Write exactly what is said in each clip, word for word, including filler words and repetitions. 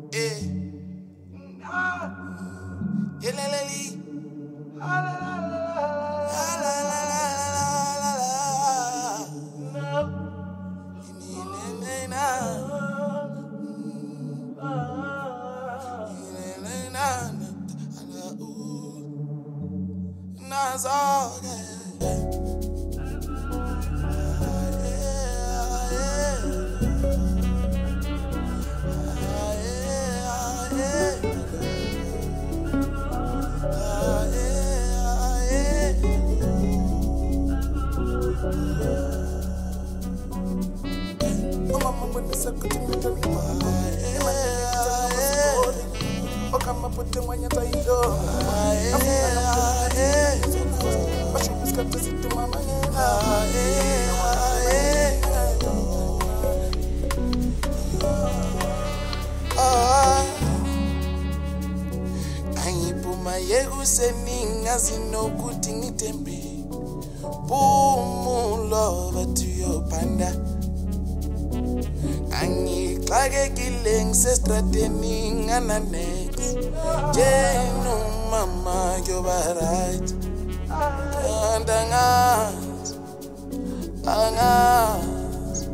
Eh. Yeleleli. La la la la la la la la. Yegu seninga zinokuthi ngitembe bumulova to your panda angixakekile ngisestrateni ngana next jenu mama yoba right and angazi angazi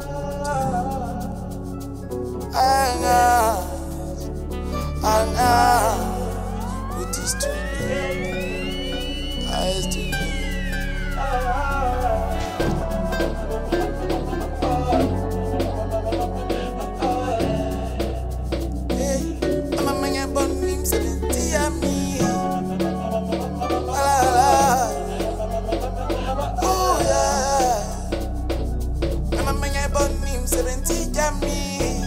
angazi angazi what is to be? I is to be. Hey, I'm a man born in seventy and me. Oh yeah, I'm a man born in seventy and me.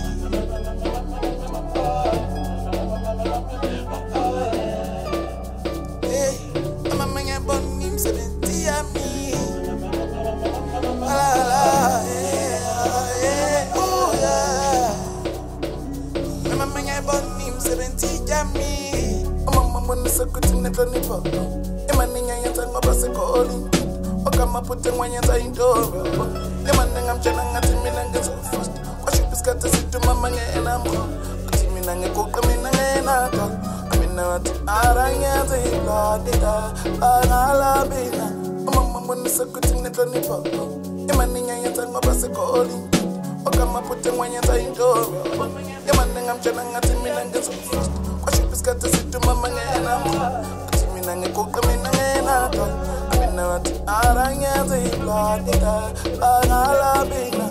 Putting when you're dying door. The man I'm telling at me and get so fast. What should be scattered to my man and I'm putting me and cook me and I got. I mean, not Aranya, the Ladida, Alabina. Mamma when the circuit in the twenty four. The man and I'm a bus calling. Or come up putting when you're dying door. The man I'm telling at me and get so fast. What should be scattered to my man and I'm putting me and cook me and I got. Aranya the Ladida, Alabina,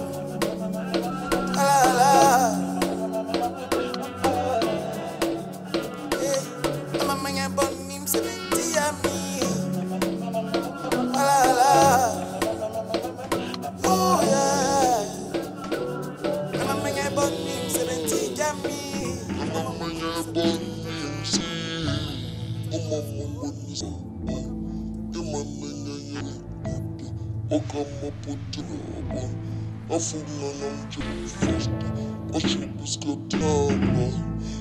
Ala. I'm a man born in seventy and me. Ala. Oh yeah. I'm a man born in seventy and me. I'm a man born in seventy. I'm a Okama put I fool on first. I should be scared.